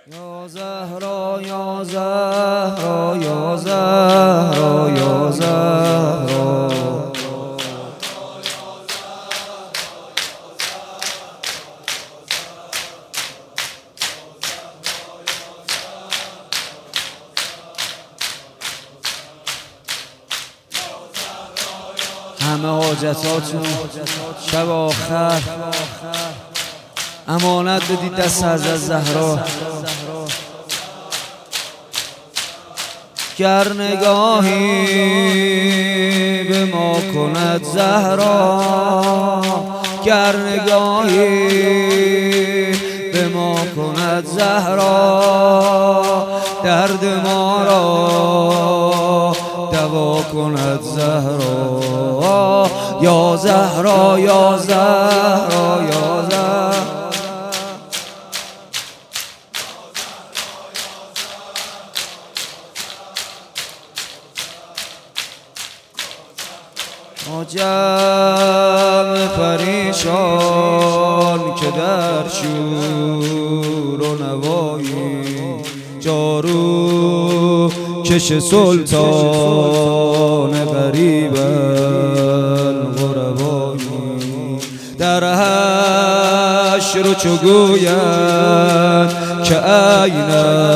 یا زهرا یا زهرا یا زهرا یا زهرا همه حاجتاتون شب آخر امانت بدید دست حضرت زهرا. گر نگاهی به ما کند زهرا، گر نگاهی به ما کند زهرا، درد ما را دوا کند زهرا. یا زهرا یا زهرا یا زهرا ما جمع پریشان که در شور و نوایی، جارو کش سلطان غریب الغربایی، در حشر چو گوید که این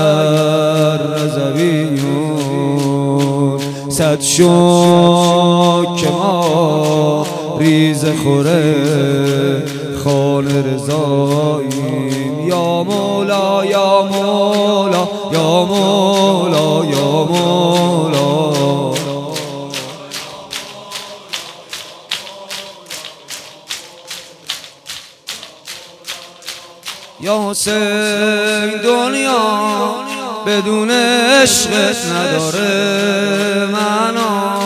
الرضویون، صد شک ما ریز خوره خانه رضاییم. یا مولا یا مولا یا مولا یا مولا، یا حسین دنیا بدون عشقت نداره معنا،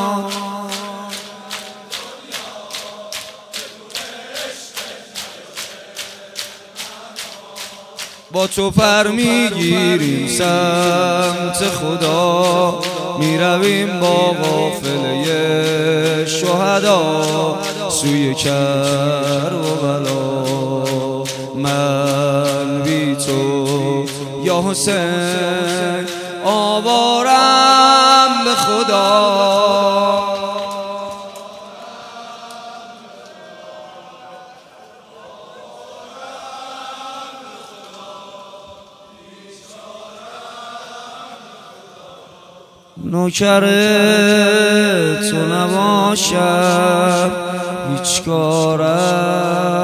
با تو پر میگیریم سمت خدا، میرویم با قافله شهدا سوی کربلا. من بی تو یا حسین آوارم به خدا، نوکر تو نباشم هیچ کارم